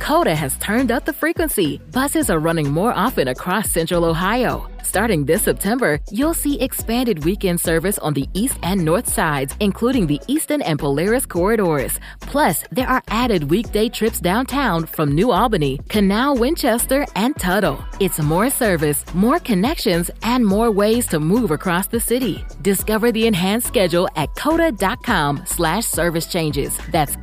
Coda has turned up the frequency. Buses are running more often across Central Ohio. Starting this September, you'll see expanded weekend service on the east and north sides, including the Eastern and Polaris corridors. Plus, there are added weekday trips downtown from New Albany, Canal, Winchester, and Tuttle. It's more service, more connections, and more ways to move across the city. Discover the enhanced schedule at coda.com/service changes. That's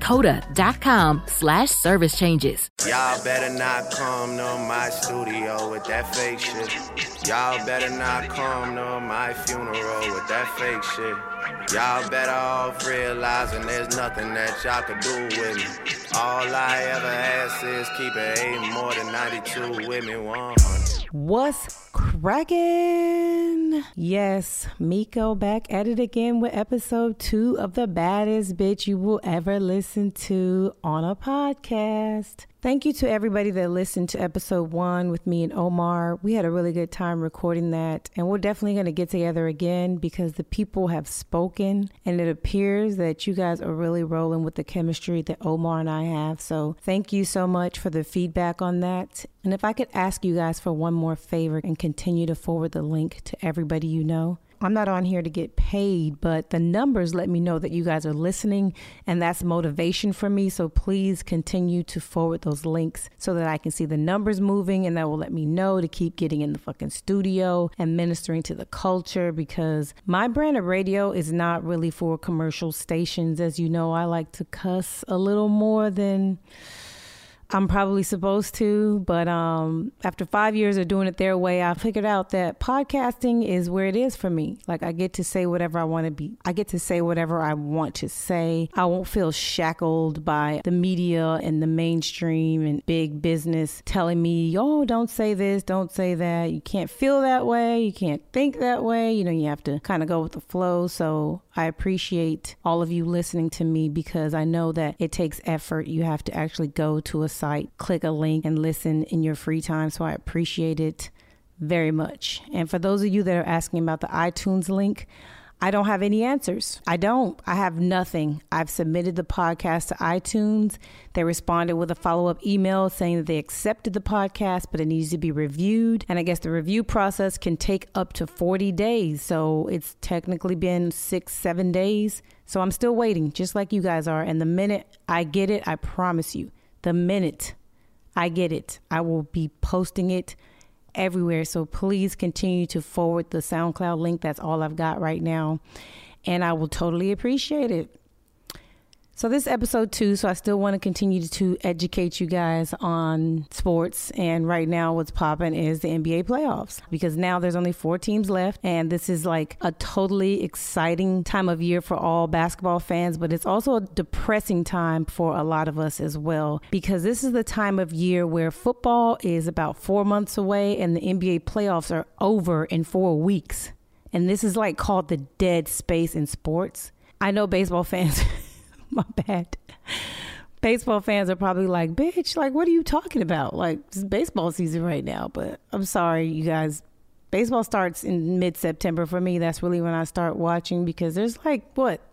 coda.com/service changes. Y'all better not come to my studio with that fake shit. Y'all better not come to my funeral with that fake shit. Y'all better off realizing there's nothing that y'all could do with me. All I ever ask is keep it 8 more than 92 with me 100. What's crackin'? Yes, Miko back at it again with episode 2 of the baddest bitch you will ever listen to on a podcast. Thank you to everybody that listened to episode 1 with me and Omar. We had a really good time recording that, and we're definitely going to get together again because the people have spoken, and it appears that you guys are really rolling with the chemistry that Omar and I have. So thank you so much for the feedback on that. And if I could ask you guys for one more favor and continue to forward the link to everybody you know. I'm not on here to get paid, but the numbers let me know that you guys are listening, and that's motivation for me. So please continue to forward those links so that I can see the numbers moving, and that will let me know to keep getting in the fucking studio and ministering to the culture, because my brand of radio is not really for commercial stations. As you know, I like to cuss a little more than I'm probably supposed to, but after 5 years of doing it their way, I figured out that podcasting is where it is for me. Like, I get to say whatever I want to be. I get to say whatever I want to say. I won't feel shackled by the media and the mainstream and big business telling me, oh, don't say this, don't say that. You can't feel that way. You can't think that way. You know, you have to kind of go with the flow. So I appreciate all of you listening to me, because I know that it takes effort. You have to actually go to a site, click a link, and listen in your free time. So I appreciate it very much. And for those of you that are asking about the iTunes link, I don't have any answers. I have nothing. I've submitted the podcast to iTunes. They responded with a follow-up email saying that they accepted the podcast, but it needs to be reviewed. And I guess the review process can take up to 40 days. So it's technically been 6-7 days. So I'm still waiting, just like you guys are. And the minute I get it, I promise you, the minute I get it, I will be posting it everywhere. So please continue to forward the SoundCloud link. That's all I've got right now, and I will totally appreciate it. So this is episode 2, so I still want to continue to educate you guys on sports. And right now what's popping is the NBA playoffs, because now there's only 4 teams left, and this is like a totally exciting time of year for all basketball fans, but it's also a depressing time for a lot of us as well, because this is the time of year where football is about 4 months away and the NBA playoffs are over in 4 weeks. And this is like called the dead space in sports. I know baseball fans my bad. Baseball fans are probably like, bitch, like, what are you talking about? Like, it's baseball season right now. But I'm sorry, you guys. Baseball starts in mid-September for me. That's really when I start watching, because there's like,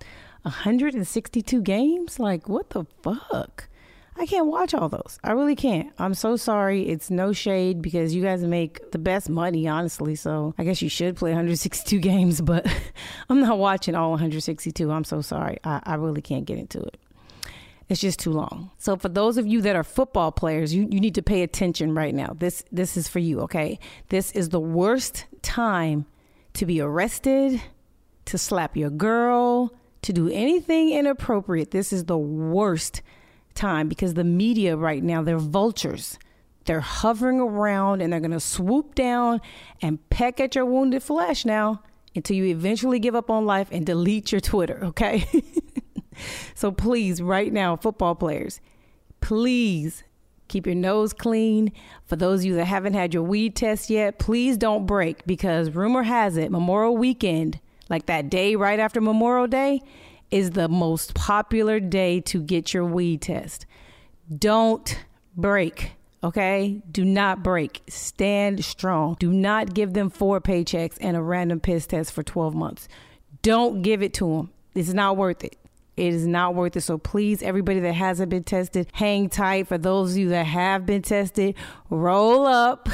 162 games? Like, what the fuck? I can't watch all those. I really can't. I'm so sorry. It's no shade, because you guys make the best money, honestly. So I guess you should play 162 games, but I'm not watching all 162. I'm so sorry. I really can't get into it. It's just too long. So for those of you that are football players, you need to pay attention right now. This is for you, okay? This is the worst time to be arrested, to slap your girl, to do anything inappropriate. This is the worst time, because the media right now, they're vultures. They're hovering around, and they're going to swoop down and peck at your wounded flesh now until you eventually give up on life and delete your Twitter, okay? So please, right now, football players, please keep your nose clean. For those of you that haven't had your weed test yet, please don't break, because rumor has it Memorial Weekend, like that day right after Memorial Day, is the most popular day to get your weed test. Don't break, okay? Do not break. Stand strong. Do not give them 4 paychecks and a random piss test for 12 months. Don't give it to them. It's not worth it. It is not worth it. So please, everybody that hasn't been tested, hang tight. For those of you that have been tested, roll up.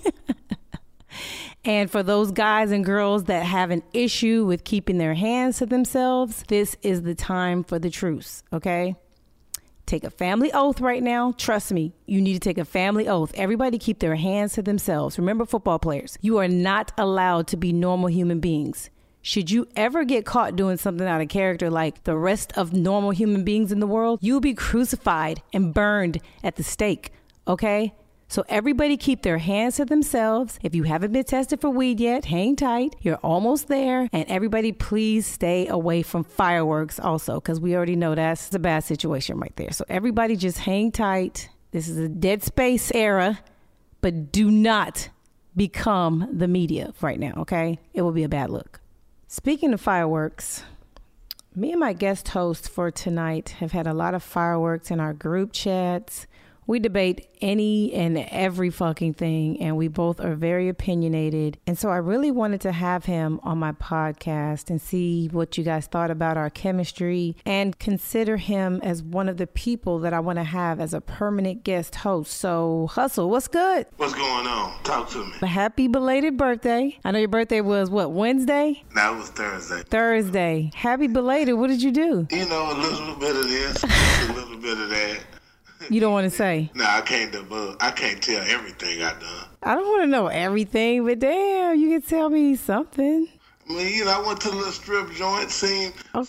And for those guys and girls that have an issue with keeping their hands to themselves, this is the time for the truce, okay? Take a family oath right now. Trust me, you need to take a family oath. Everybody keep their hands to themselves. Remember, football players, you are not allowed to be normal human beings. Should you ever get caught doing something out of character like the rest of normal human beings in the world, you'll be crucified and burned at the stake, okay? So everybody keep their hands to themselves. If you haven't been tested for weed yet, hang tight. You're almost there. And everybody, please stay away from fireworks also, because we already know that's a bad situation right there. So everybody just hang tight. This is a dead space era, but do not become the media right now, okay? It will be a bad look. Speaking of fireworks, me and my guest host for tonight have had a lot of fireworks in our group chats. We debate any and every fucking thing, and we both are very opinionated. And so I really wanted to have him on my podcast and see what you guys thought about our chemistry and consider him as one of the people that I want to have as a permanent guest host. So, Hustle, what's good? What's going on? Talk to me. Happy belated birthday. I know your birthday was, what, Wednesday? No, it was Thursday. Thursday. Happy belated. What did you do? You know, a little bit of this, a little bit of that. You don't want to say? No, I can't tell everything I done. I don't want to know everything, but damn, you can tell me something. I mean, you know, I went to a little strip joint, seen a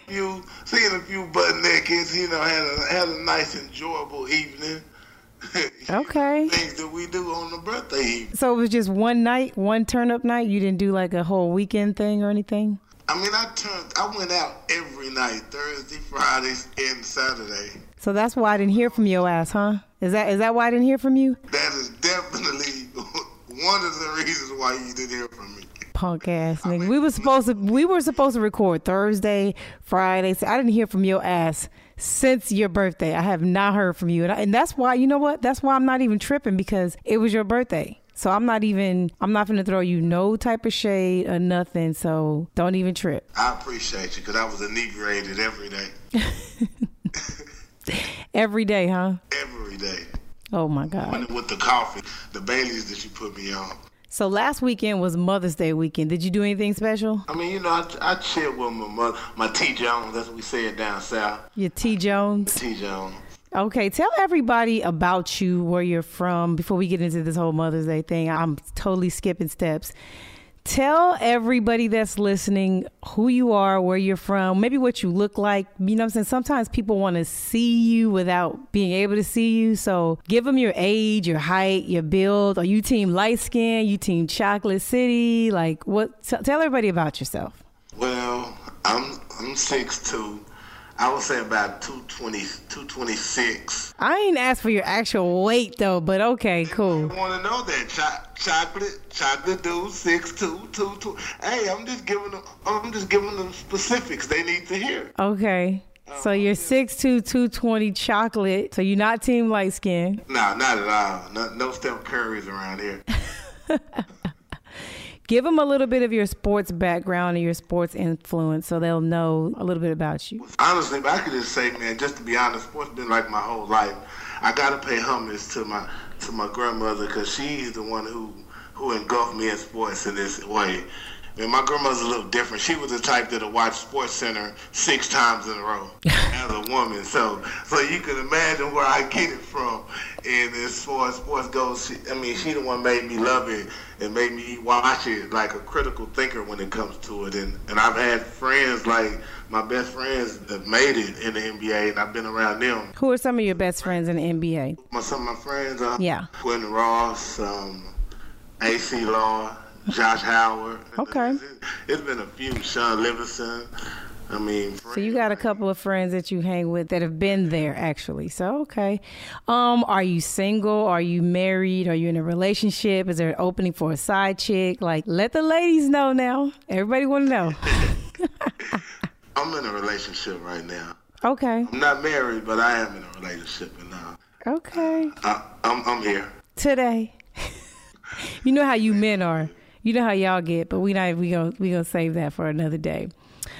few butt nakeds, you know, had a nice, enjoyable evening. Okay. Things that we do on the birthday evening. So it was just one night, one turn-up night? You didn't do like a whole weekend thing or anything? I mean, I went out every night, Thursday, Fridays, and Saturday. So that's why I didn't hear from your ass, huh? Is that why I didn't hear from you? That is definitely one of the reasons why you didn't hear from me. Punk ass nigga. We were supposed to record Thursday, Friday. So I didn't hear from your ass since your birthday. I have not heard from you. And that's why, you know what? That's why I'm not even tripping, because it was your birthday. So I'm not going to throw you no type of shade or nothing. So don't even trip. I appreciate you, because I was inebriated every day. Every day, huh? Every day. Oh my God. With the coffee, the Baileys that you put me on. So last weekend was Mother's Day weekend. Did you do anything special? I mean, you know, I chilled with my mother, my T. Jones. That's what we say it down south. Your T. Jones? T. Jones. Okay, tell everybody about you, where you're from, before we get into this whole Mother's Day thing. I'm totally skipping steps. Tell everybody that's listening who you are, where you're from, maybe what you look like. You know what I'm saying? Sometimes people want to see you without being able to see you. So give them your age, your height, your build. Are you team light skin? You team chocolate city? Like what? Tell everybody about yourself. Well, I'm 6'2". I would say about 220, 226. I ain't asked for your actual weight though, but okay, cool. I want to know that chocolate dude, 6'2", 220. Hey, I'm just giving them specifics they need to hear. Okay. So you're 6'2", 220 chocolate. So you're not team light skin. No, not at all. No Steph Curry's around here. Give them a little bit of your sports background and your sports influence so they'll know a little bit about you. Honestly, I could just say, man, just to be honest, sports been like my whole life. I got to pay homage to my grandmother, because she's the one who engulfed me in sports in this way. I mean, my grandmother's a little different. She was the type that'll watch Sports Center 6 times in a row as a woman. So you can imagine where I get it from. And as far as sports goes, she the one made me love it and made me watch it like a critical thinker when it comes to it. And I've had friends, like my best friends that made it in the NBA, and I've been around them. Who are some of your best friends in the NBA? Some of my friends Quentin Ross, A.C. Law, Josh Howard. Okay. It's been a few. Sean Livingston. I mean. So you got a couple of friends that you hang with that have been there, actually. So, okay. Are you single? Are you married? Are you in a relationship? Is there an opening for a side chick? Like, let the ladies know now. Everybody want to know. I'm in a relationship right now. Okay. I'm not married, but I am in a relationship now. Okay. I'm here. Today. You know how you men are. You know how y'all get, but we gonna save that for another day.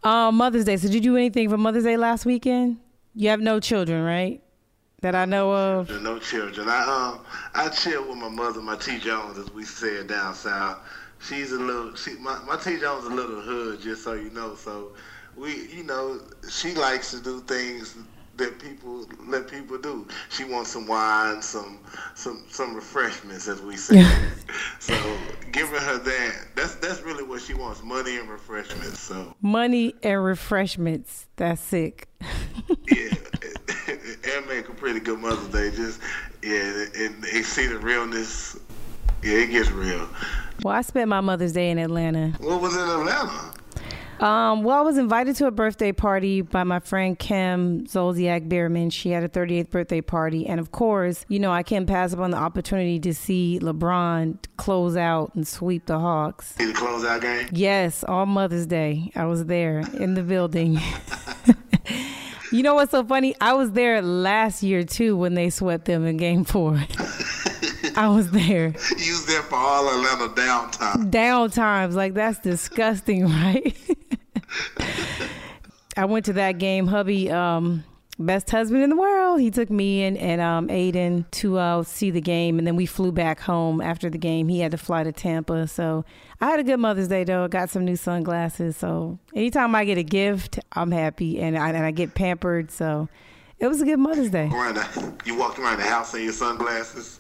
Mother's Day. So did you do anything for Mother's Day last weekend? You have no children, right? That I know of. No children. I chill with my mother, my T Jones, as we said down south. She's a little. My T Jones a little hood, just so you know. So she likes to do things that let people do. She wants some wine, some refreshments, as we say. So giving her that's really what she wants: money and refreshments. So money and refreshments. That's sick. Yeah, and make a pretty good Mother's Day. Just and they see the realness. Yeah, it gets real. Well, I spent my Mother's Day in Atlanta. What was in Atlanta? Well, I was invited to a birthday party by my friend Kim Zolciak Bierman. She had a 38th birthday party. And of course, I can't pass up on the opportunity to see LeBron close out and sweep the Hawks. In the closeout game? Yes, on Mother's Day. I was there in the building. You know what's so funny? I was there last year, too, when they swept them in Game 4. I was there. You was there for all Atlanta downtime. Downtimes. Like, that's disgusting, right? I went to that game. Hubby, best husband in the world. He took me and Aiden to see the game, and then we flew back home after the game. He had to fly to Tampa. So I had a good Mother's Day, though. I got some new sunglasses. So anytime I get a gift, I'm happy, and I get pampered. So it was a good Mother's Day. You walked around the house in your sunglasses?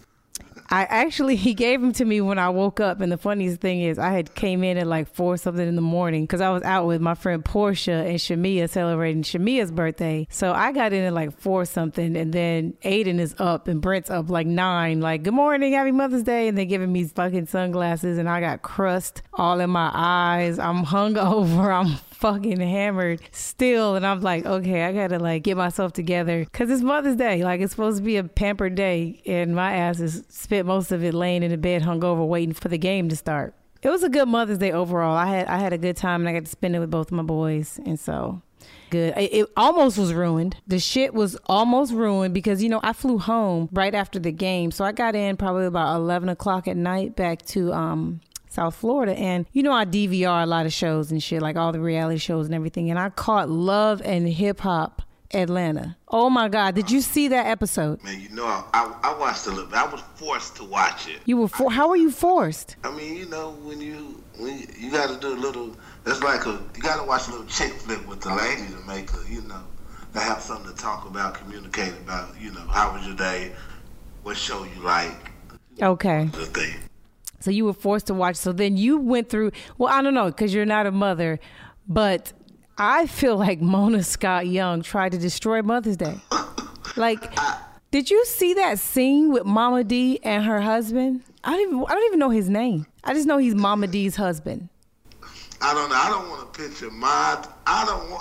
He gave them to me when I woke up. And the funniest thing is I had came in at like 4 something in the morning because I was out with my friend Portia and Shamia celebrating Shamia's birthday. So I got in at like 4 something, and then Aiden is up and Brent's up like 9, like, good morning, happy Mother's Day. And they're giving me fucking sunglasses, and I got crust all in my eyes. I'm hungover. I'm fucking hammered still, and I'm like, okay, I gotta like get myself together because it's Mother's Day. Like, it's supposed to be a pampered day, and my ass is spent most of it laying in the bed hungover waiting for the game to start. It was a good Mother's Day overall. I had a good time, and I got to spend it with both of my boys, and so good. It almost was ruined. The shit was almost ruined because I flew home right after the game, so I got in probably about 11 o'clock at night back to South Florida, and I DVR a lot of shows and shit, like all the reality shows and everything, and I caught Love and Hip Hop Atlanta. Oh my God, did you see that episode? Man, I watched a little bit. I was forced to watch it. You were how were you forced? I mean, when you got to do a little, it's like you got to watch a little chick flick with the lady to make to have something to talk about, communicate about, how was your day, what show you like. Okay. The thing. So you were forced to watch. So then you went through, well, I don't know, because you're not a mother, but I feel like Mona Scott Young tried to destroy Mother's Day. Like, did you see that scene with Mama D and her husband? I don't even know his name. I just know he's Mama D's husband. I don't know. I don't want to picture I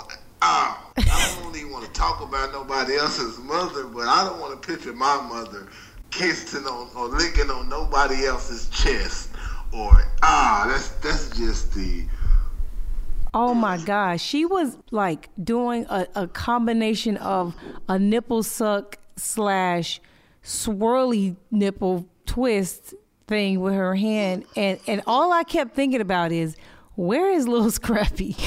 don't even want to talk about nobody else's mother, but I don't want to picture my mother kissing on or licking on nobody else's chest, or that's just the. Oh my gosh, she was like doing a combination of a nipple suck / swirly nipple twist thing with her hand, and all I kept thinking about is, where is little Scrappy?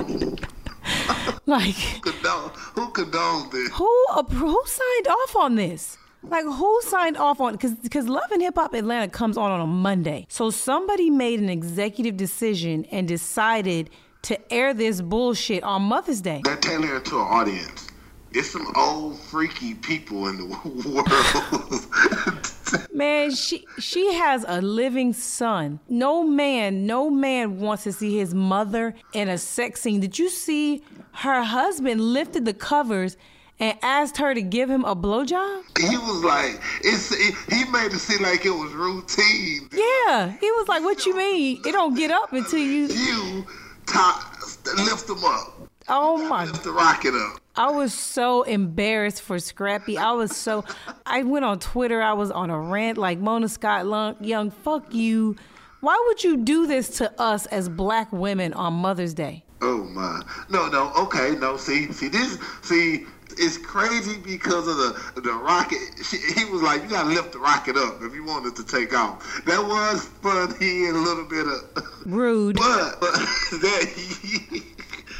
Like, who condoned this? Who signed off on this? Like, who signed off on it? Because Love and Hip Hop Atlanta comes on a Monday. So somebody made an executive decision and decided to air this bullshit on Mother's Day. They're tailoring it to an audience. It's some old freaky people in the world. Man, she has a living son. No man wants to see his mother in a sex scene. Did you see her husband lifted the covers and asked her to give him a blowjob? He was like, he made it seem like it was routine. Yeah, he was like, what you mean? It don't get up until you lift them up. Oh my! Lift the rocket up. I was so embarrassed for Scrappy. I went on Twitter. I was on a rant like, Mona Scott Young, fuck you. Why would you do this to us as black women on Mother's Day? Oh my! No. Okay, no. See, it's crazy because of the rocket. He was like, you gotta lift the rocket up if you want it to take off. That was funny and a little bit of rude. But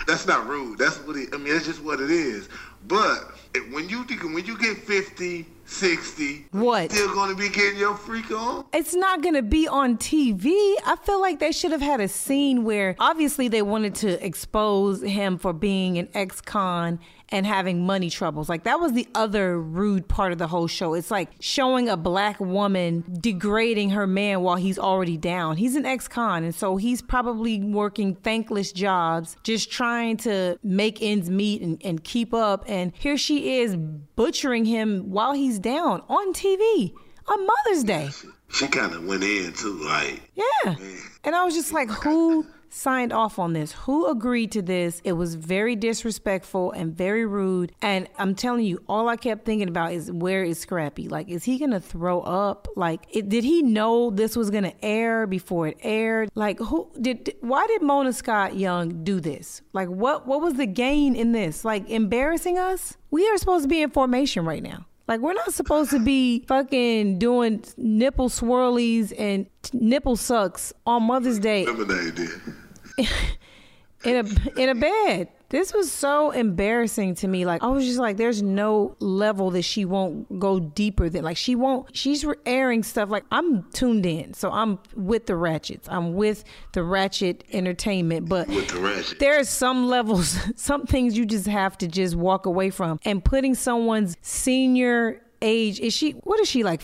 That's not rude. That's what it's just what it is. But when you get 50, 60, what? Still going to be getting your freak on? It's not going to be on TV. I feel like they should have had a scene where obviously they wanted to expose him for being an ex-con and having money troubles. Like, that was the other rude part of the whole show. It's like showing a black woman degrading her man while he's already down. He's an ex-con, and so he's probably working thankless jobs, just trying to make ends meet and keep up. And here she is butchering him while he's down on TV on Mother's Day. She kind of went in, too, like... Yeah. Man. And I was just like, who signed off on this? Who agreed to this? It was very disrespectful and very rude. And I'm telling you, all I kept thinking about is, where is Scrappy? Like, is he going to throw up? Like, did he know this was going to air before it aired? Like, why did Mona Scott Young do this? Like, what was the gain in this? Like, embarrassing us? We are supposed to be in formation right now. Like, we're not supposed to be fucking doing nipple swirlies and nipple sucks on Mother's Day. Lemonade did. in a bed. This was so embarrassing to me. Like, I was just like, there's no level that she won't go deeper than. Like, she's airing stuff. Like, I'm tuned in. So I'm with the Ratchets. I'm with the Ratchet Entertainment. But with the Ratchet, there's some levels, some things you just have to just walk away from. And putting someone's senior age, what is she, like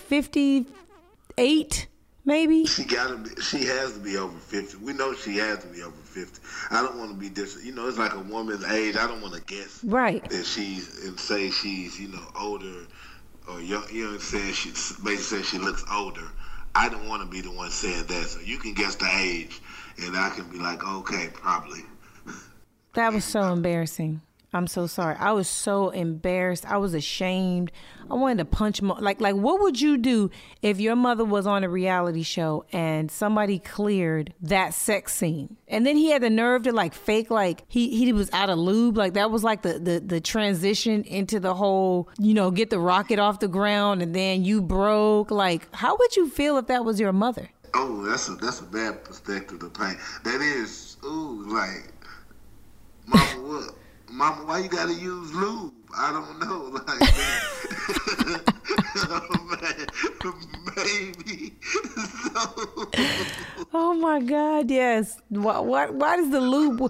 58? Maybe? She has to be over 50. We know she has to be over 50. I don't want to be it's like a woman's age. I don't want to guess. Right. That say she's, older or young, saying she basically says she looks older. I don't want to be the one saying that. So you can guess the age and I can be like, okay, probably. That was so embarrassing. I'm so sorry. I was so embarrassed. I was ashamed. I wanted to punch like what would you do if your mother was on a reality show and somebody cleared that sex scene? And then he had the nerve to like fake like he was out of lube. Like that was like the transition into the whole, get the rocket off the ground and then you broke. Like, how would you feel if that was your mother? Oh, that's a bad perspective to paint. That is, like, mama, what? Mama, why you gotta use lube? I don't know, like that. Maybe. Oh my God, yes. Why does the lube?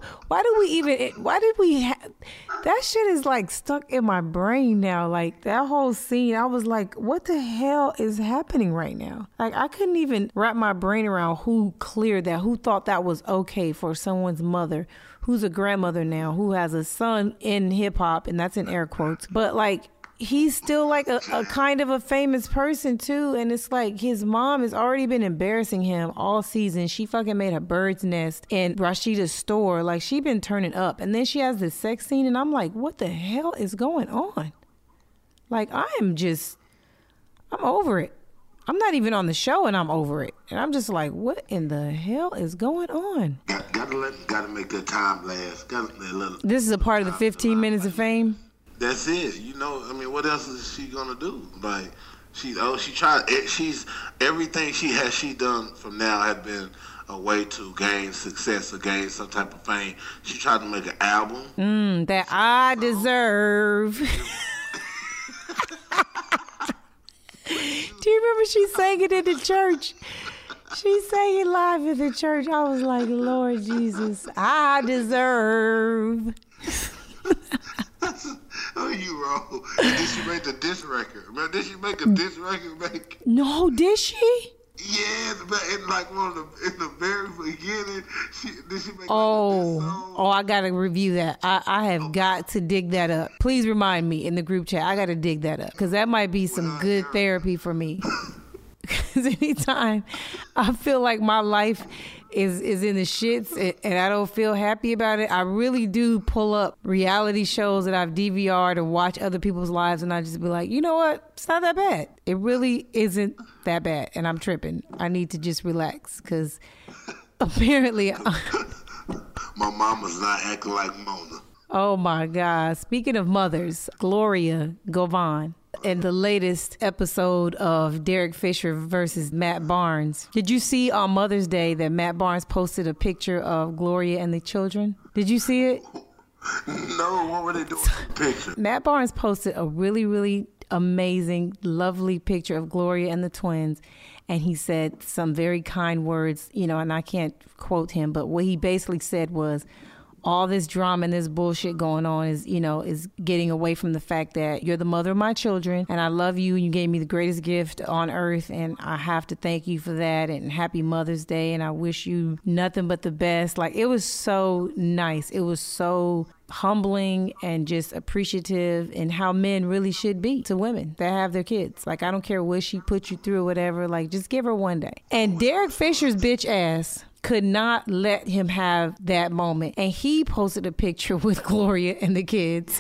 That shit is like stuck in my brain now. Like that whole scene, I was like, what the hell is happening right now? Like I couldn't even wrap my brain around who cleared that, who thought that was okay for someone's mother, who's a grandmother now, who has a son in hip hop, and that's in air quotes. But like, he's still like a kind of a famous person too. And it's like his mom has already been embarrassing him all season. She fucking made a bird's nest in Rashida's store. Like she been turning up. And then she has this sex scene and I'm like, what the hell is going on? Like I'm over it. I'm not even on the show and I'm over it. And I'm just like, what in the hell is going on? Gotta make that time last. This is a part of the 15 minutes of fame? That's it. What else is she gonna do? Like, she tried. Everything she done from now had been a way to gain success or gain some type of fame. She tried to make an album. That I deserve. Do you remember she sang it in the church? She sang it live in the church. I was like, Lord Jesus, I deserve. Oh, you wrong. And did she make the diss record? Remember, did she make a diss record? No, did she? Yeah, in like in the very beginning, did she make I gotta review that. I have got to dig that up. Please remind me in the group chat. I gotta dig that up because that might be some good therapy for me. Because anytime I feel like my life is in the shits and I don't feel happy about it, I really do pull up reality shows that I've DVR'd or watch other people's lives and I just be like, you know what? It's not that bad. It really isn't that bad and I'm tripping. I need to just relax because apparently... My mama's not acting like Mona. Oh my God. Speaking of mothers, Gloria Govan in the latest episode of Derek Fisher versus Matt Barnes. Did you see on Mother's Day that Matt Barnes posted a picture of Gloria and the children? Did you see it? No, what were they doing in the picture? Matt Barnes posted a really, really amazing, lovely picture of Gloria and the twins. And he said some very kind words, you know, and I can't quote him, but what he basically said was, all this drama and this bullshit going on is, you know, is getting away from the fact that you're the mother of my children and I love you and you gave me the greatest gift on earth and I have to thank you for that and happy Mother's Day and I wish you nothing but the best. Like, it was so nice. It was so humbling and just appreciative in how men really should be to women that have their kids. Like, I don't care what she put you through or whatever. Like, just give her one day. And Derek Fisher's bitch ass could not let him have that moment. And he posted a picture with Gloria and the kids.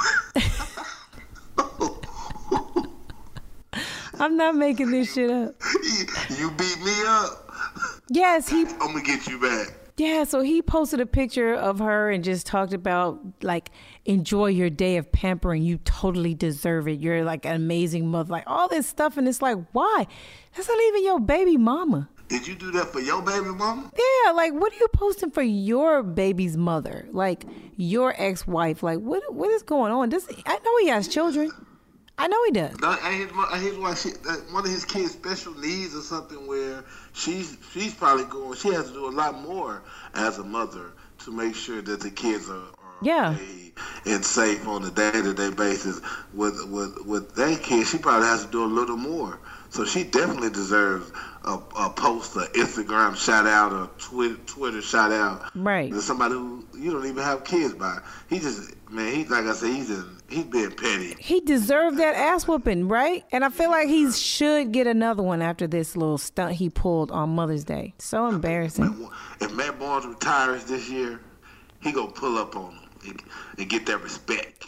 I'm not making this shit up. You beat me up. Yes, I'm gonna get you back. Yeah, so he posted a picture of her and just talked about, like, enjoy your day of pampering. You totally deserve it. You're, like, an amazing mother. Like, all this stuff. And it's like, why? That's not even your baby mama. Did you do that for your baby mama? Yeah, like, what are you posting for your baby's mother? Like, your ex-wife? Like, what is going on? I know he has children. I know he does. I hear why one of his kids special needs or something where she's probably she has to do a lot more as a mother to make sure that the kids are okay and safe on a day-to-day basis. With that kid, she probably has to do a little more. So she definitely deserves a post, an Instagram shout out, a Twitter shout out. Right. To somebody who you don't even have kids by. He just, man, he's like I said, he's being petty. He deserved that ass whooping, right? And I feel like he should get another one after this little stunt he pulled on Mother's Day. So embarrassing. If Matt Barnes retires this year, he gonna pull up on him and get that respect.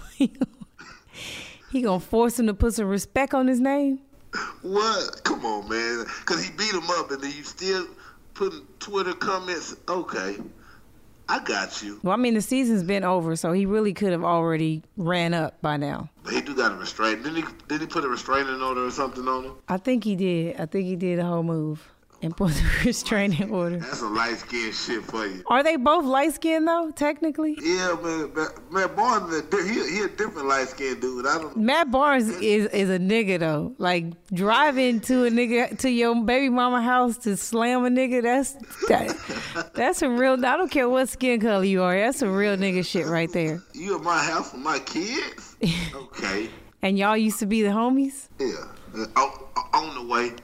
He gonna force him to put some respect on his name? What? Come on, man. Because he beat him up and then you still putting Twitter comments. Okay, I got you. Well, I mean, the season's been over, so he really could have already ran up by now. But he do got a restraint. Didn't he put a restraining order or something on him? I think he did. I think he did a whole move and put the restraining order. That's some light-skinned shit for you. Are they both light-skinned, though, technically? Yeah, man. Matt Barnes, he a different light-skinned dude. Matt Barnes is a nigga, though. Like, driving to a nigga, to your baby mama house to slam a nigga, that's a real, I don't care what skin color you are, that's some real nigga shit right there. You at my house with my kids? Okay. And y'all used to be the homies? Yeah. On the way.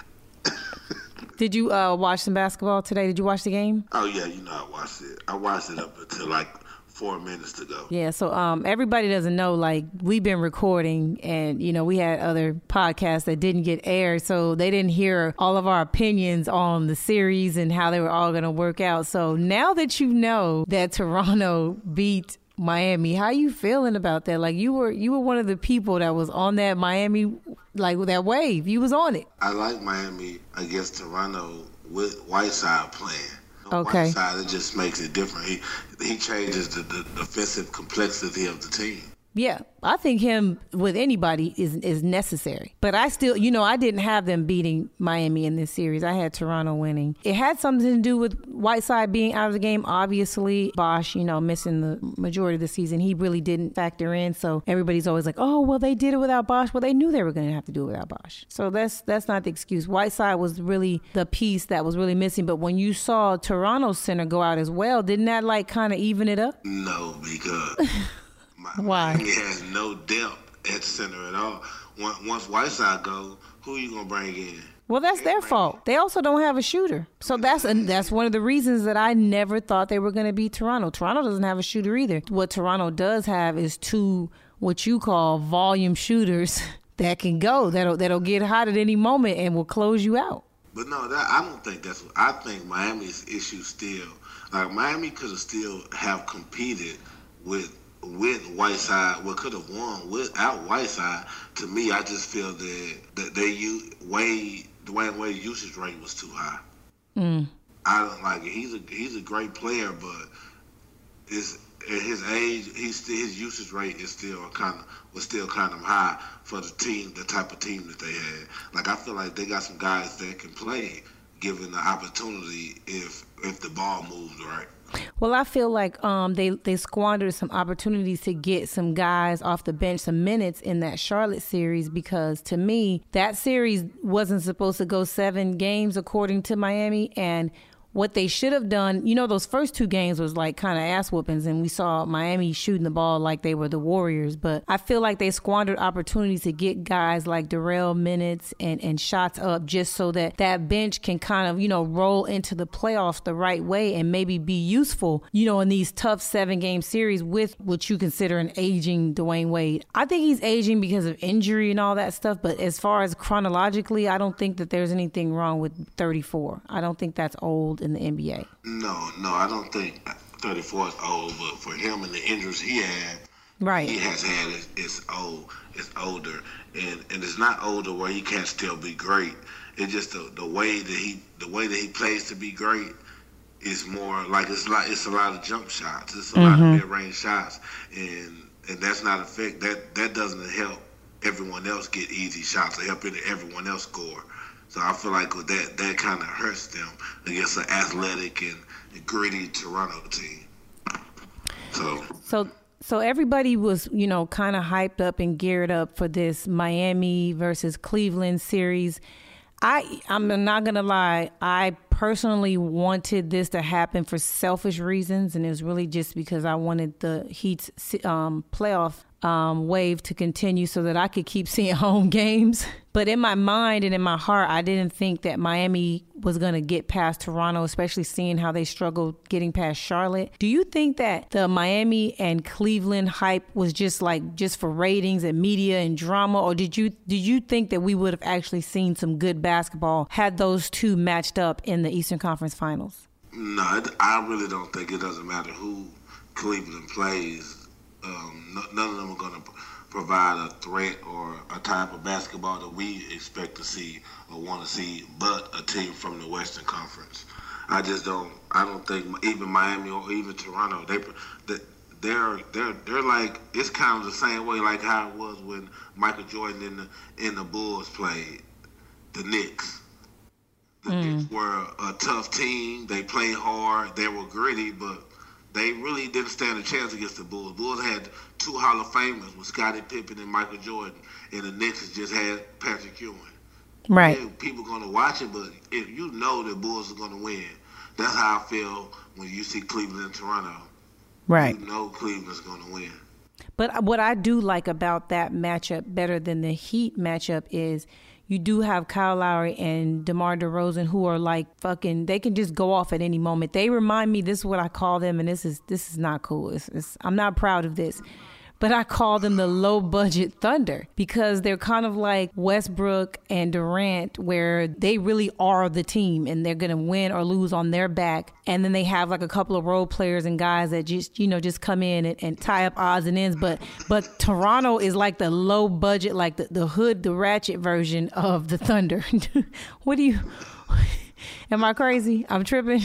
Did you watch some basketball today? Did you watch the game? Oh, yeah, I watched it. I watched it up until like 4 minutes to go. Yeah, so everybody doesn't know, like, we've been recording and, we had other podcasts that didn't get aired, so they didn't hear all of our opinions on the series and how they were all going to work out. So now that you know that Toronto beat Miami, how you feeling about that? Like, you were one of the people that was on that Miami, like, that wave. You was on it. I like Miami against Toronto with Whiteside playing. Okay. Whiteside, it just makes it different. He changes the defensive complexity of the team. Yeah, I think him with anybody is necessary. But I still, I didn't have them beating Miami in this series. I had Toronto winning. It had something to do with Whiteside being out of the game. Obviously, Bosh, missing the majority of the season. He really didn't factor in. So everybody's always like, oh, well, they did it without Bosh. Well, they knew they were going to have to do it without Bosh. So that's not the excuse. Whiteside was really the piece that was really missing. But when you saw Toronto's center go out as well, didn't that like kind of even it up? No, because... Why? He has no depth at center at all. Once Whiteside goes, who are you going to bring in? Well, that's their fault. They also don't have a shooter. So that's one of the reasons that I never thought they were going to beat Toronto. Toronto doesn't have a shooter either. What Toronto does have is two what you call volume shooters that can go, that'll get hot at any moment and will close you out. But no, I don't think that's what I think. Miami's issue still, like Miami could have still have competed with Whiteside, what could have won without Whiteside. To me, I just feel that Dwayne Wade's usage rate was too high. I don't like it. He's a great player, but at his age, his usage rate was still kind of high for the type of team that they had. Like, I feel like they got some guys that can play given the opportunity if the ball moves right. Well, I feel like they squandered some opportunities to get some guys off the bench, some minutes in that Charlotte series, because to me, that series wasn't supposed to go 7 games according to Miami. And what they should have done, those first 2 games was like kind of ass whoopings, and we saw Miami shooting the ball like they were the Warriors. But I feel like they squandered opportunities to get guys like Darrell minutes and shots up, just so that bench can kind of, roll into the playoffs the right way and maybe be useful, in these tough 7-game series with what you consider an aging Dwayne Wade. I think he's aging because of injury and all that stuff. But as far as chronologically, I don't think that there's anything wrong with 34. I don't think that's old in the NBA. No, I don't think 34 is old, but for him and the injuries he had, right, he has had it's old. It's older, and it's not older where he can't still be great. It's just the way that he plays to be great is more like it's a lot of jump shots. It's a lot of mid-range shots, and that's not that doesn't help everyone else get easy shots. It help everyone else score. So I feel like with that kind of hurts them against an athletic and gritty Toronto team. So everybody was, kind of hyped up and geared up for this Miami versus Cleveland series. I'm not going to lie. I personally wanted this to happen for selfish reasons, and it was really just because I wanted the Heat's playoff wave to continue so that I could keep seeing home games. But in my mind and in my heart, I didn't think that Miami was going to get past Toronto, especially seeing how they struggled getting past Charlotte. Do you think that the Miami and Cleveland hype was just for ratings and media and drama, or did you think that we would have actually seen some good basketball had those two matched up in the Eastern Conference Finals? No, I really don't think it doesn't matter who Cleveland plays. None of them are going to provide a threat or a type of basketball that we expect to see or want to see, but a team from the Western Conference. I don't think even Miami or even Toronto, they're like, it's kind of the same way like how it was when Michael Jordan in the Bulls played the Knicks. The Knicks were a tough team. They played hard. They were gritty, but they really didn't stand a chance against the Bulls. Bulls had 2 Hall of Famers with Scottie Pippen and Michael Jordan, and the Knicks just had Patrick Ewing. Right. Yeah, people are going to watch it, but if you know the Bulls are going to win, that's how I feel when you see Cleveland and Toronto. Right. You know Cleveland's going to win. But what I do like about that matchup better than the Heat matchup is you do have Kyle Lowry and DeMar DeRozan, who are like they can just go off at any moment. They remind me, this is what I call them, and this is not cool. I'm not proud of this, but I call them the low budget Thunder, because they're kind of like Westbrook and Durant, where they really are the team and they're going to win or lose on their back. And then they have like a couple of role players and guys that just come in and tie up odds and ends. But Toronto is like the low budget, like the hood, the ratchet version of the Thunder. Am I crazy? I'm tripping.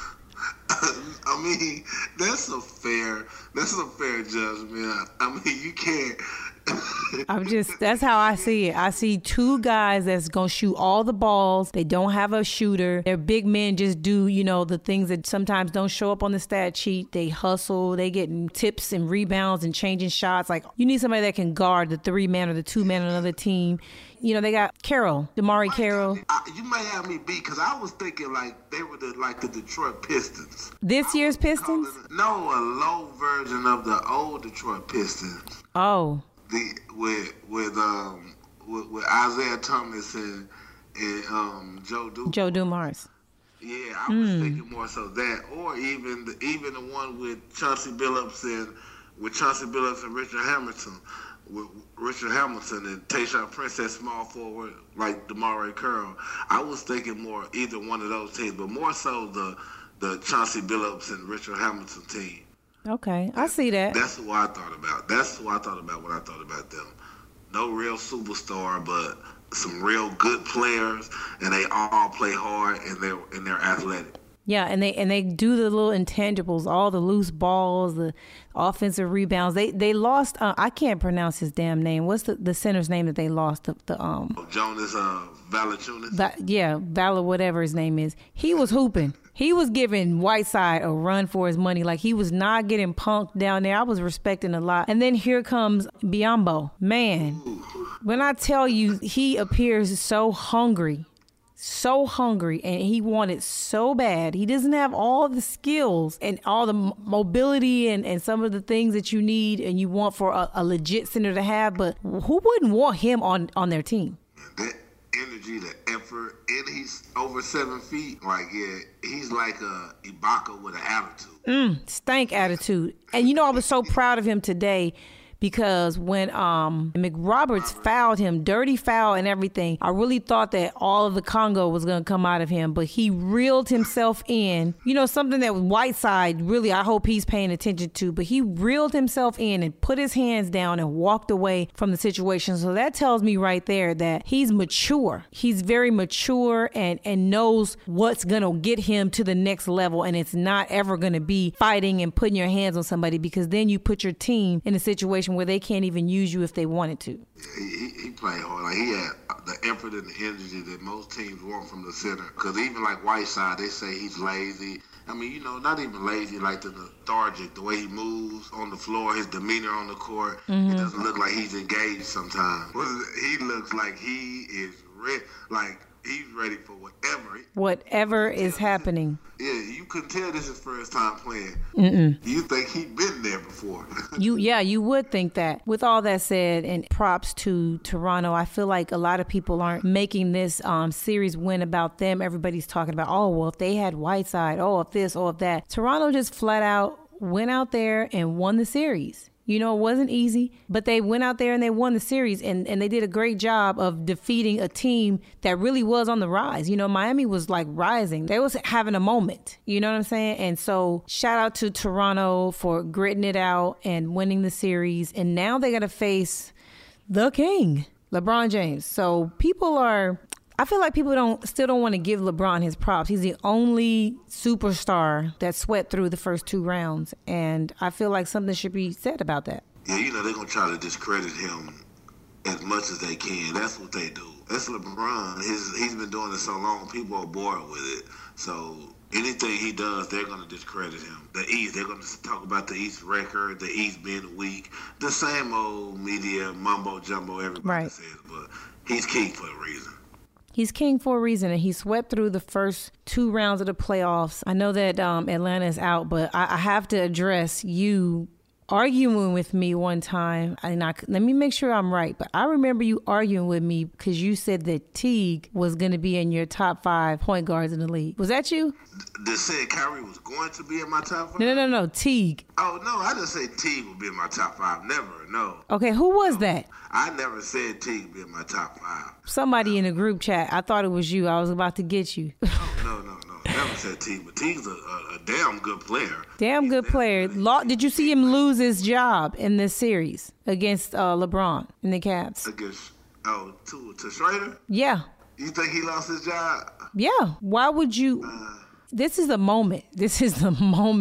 I mean, that's a fair judgment. I mean, you can't. That's how I see it. I see 2 guys that's going to shoot all the balls. They don't have a shooter. Their big men just do, the things that sometimes don't show up on the stat sheet. They hustle. They get tips and rebounds and changing shots. Like, you need somebody that can guard the 3-man or the 2-man on another team. They got Carroll, DeMarre Carroll. You may have me beat, because I was thinking like they were the Detroit Pistons. This year's Pistons? No, a low version of the old Detroit Pistons. Oh. With Isaiah Thomas and Joe Dumars. Yeah, I was thinking more so that, or even the one with Chauncey Billups and Richard Hamilton. With Richard Hamilton and Tayshaun Prince at small forward, like DeMarre Carroll. I was thinking more either one of those teams, but more so the Chauncey Billups and Richard Hamilton team. Okay, I see that. That's who I thought about. That's who I thought about when I thought about them. No real superstar, but some real good players, and they all play hard, and they're athletic. Yeah, and they do the little intangibles, all the loose balls, the offensive rebounds. They lost. I can't pronounce his damn name. What's the center's name that they lost? Jonas Valanciunas. Vala, whatever his name is. He was hooping. He was giving Whiteside a run for his money. Like, he was not getting punked down there. I was respecting a lot. And then here comes Biyombo. Man, when I tell you, he appears so hungry, and he wanted so bad. He doesn't have all the skills and all the mobility and some of the things that you need and you want for a legit center to have. But who wouldn't want him on their team? That energy, the effort, and he's over 7 feet. Like, yeah, he's like a Ibaka with an attitude. Stank attitude. And I was so proud of him today because when McRoberts fouled him, dirty foul and everything, I really thought that all of the Congo was going to come out of him, but he reeled himself in. Something that Whiteside, really, I hope he's paying attention to, but he reeled himself in and put his hands down and walked away from the situation. So that tells me right there that he's mature. He's very mature and knows what's going to get him to the next level, and it's not ever going to be fighting and putting your hands on somebody, because then you put your team in a situation where they can't even use you if they wanted to. Yeah, he played hard. Like, he had the effort and the energy that most teams want from the center. Because even like Whiteside, they say he's lazy. I mean, not even lazy, like the lethargic, the way he moves on the floor, his demeanor on the court. It doesn't look like he's engaged sometimes. He looks like he is ready, like he's ready for whatever is happening. Yeah, you couldn't tell this is first time playing. You think he'd been there before. You would think that. With all that said, and props to Toronto, I feel like a lot of people aren't making this series win about them. Everybody's talking about, oh, well, if they had Whiteside, oh, if this, oh, if that. Toronto just flat out went out there and won the series. It wasn't easy, but they went out there and they won the series, and they did a great job of defeating a team that really was on the rise. Miami was like rising. They was having a moment. You know what I'm saying? And so shout out to Toronto for gritting it out and winning the series. And now they got to face the king, LeBron James. So I feel like people still don't want to give LeBron his props. He's the only superstar that sweat through the first 2 rounds, and I feel like something should be said about that. Yeah, they're going to try to discredit him as much as they can. That's what they do. That's LeBron. He's been doing it so long, people are bored with it. So anything he does, they're going to discredit him. The East, they're going to talk about the East record, the East being weak, the same old media mumbo-jumbo everybody says, but he's king for a reason. He's king for a reason, and he swept through the first 2 rounds of the playoffs. I know that Atlanta is out, but I have to address you arguing with me one time. Let me make sure I'm right, but I remember you arguing with me because you said that Teague was going to be in your top 5 point guards in the league. Was that you? They said Kyrie was going to be in my top 5? No, Teague. Oh, no, I didn't say Teague would be in my top 5. Never, no. Okay, who was that? I never said Teague would be in my top 5. Somebody in the group chat. I thought it was you. I was about to get you. No. Never said Teague, but Teague's a damn good player. Damn good player. Did you see him lose his job in this series against LeBron in the Cavs? To Schrader? Yeah. You think he lost his job? Yeah. Why would you? This is the moment. This is the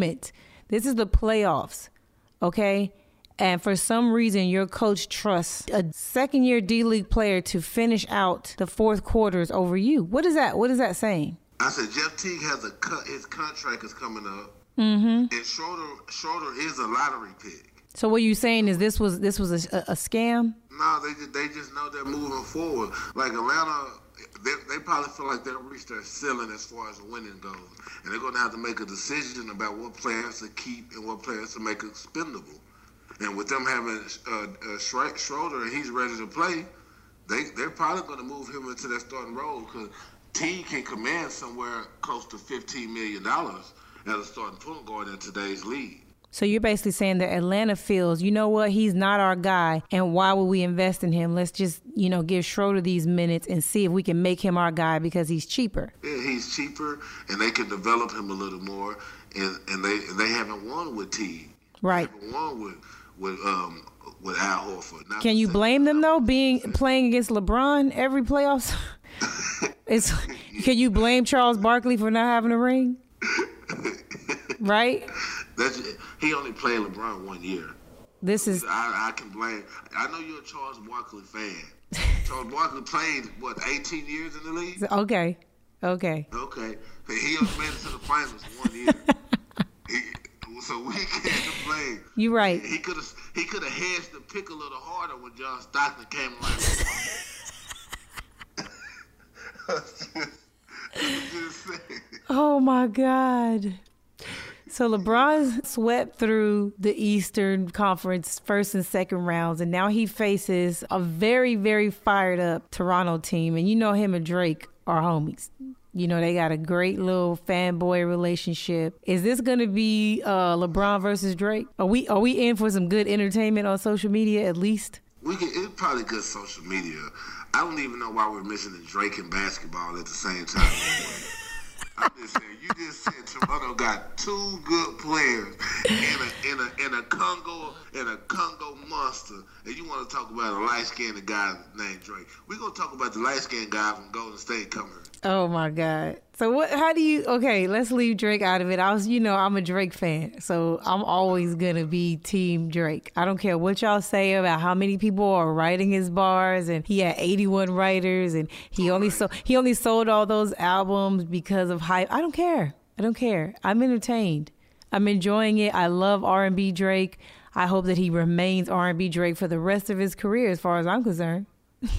playoffs. Okay? And for some reason, your coach trusts a second-year D-League player to finish out the fourth quarters over you. What is that? What is that saying? I said Jeff Teague has his contract is coming up, and Schroeder is a lottery pick. So what you saying is this was a scam? No, they just know they're moving forward. Like Atlanta, they probably feel like they'll reach their ceiling as far as winning goes, and they're going to have to make a decision about what players to keep and what players to make expendable. And with them having Schroeder and he's ready to play, they're probably going to move him into that starting role because Teague can command somewhere close to $15 million as a starting point guard in today's league. So you're basically saying that Atlanta feels, you know what, he's not our guy, and why would we invest in him? Let's just, give Schroeder these minutes and see if we can make him our guy because he's cheaper. Yeah, he's cheaper, and they can develop him a little more, and they haven't won with Teague. Right. They haven't won with Al Horford. Can you blame them though, playing against LeBron every playoffs? Can you blame Charles Barkley for not having a ring? Right? He only played LeBron 1 year. I can blame. I know you're a Charles Barkley fan. Charles Barkley played 18 years in the league? Okay. Okay. He only made it to the finals 1 year. So we can't complain. You're right. He could have hedged the pick a little harder when John Stockton came around. Oh my God. So LeBron swept through the Eastern Conference first and second rounds, and now he faces a very, very fired up Toronto team. And you know him and Drake are homies. You know, they got a great little fanboy relationship. Is this going to be LeBron versus Drake? Are we in for some good entertainment on social media at least? It's probably good social media. I don't even know why we're missing the Drake and basketball at the same time. I'm just saying, you just said Toronto got two good players in a Congo monster, and you want to talk about a light-skinned guy named Drake. We're going to talk about the light-skinned guy from Golden State coming. Oh my God. So okay, let's leave Drake out of it. I'm a Drake fan, so I'm always going to be team Drake. I don't care what y'all say about how many people are writing his bars, and he had 81 writers, and he only sold all those albums because of hype. I don't care. I'm entertained. I'm enjoying it. I love R&B Drake. I hope that he remains R&B Drake for the rest of his career as far as I'm concerned.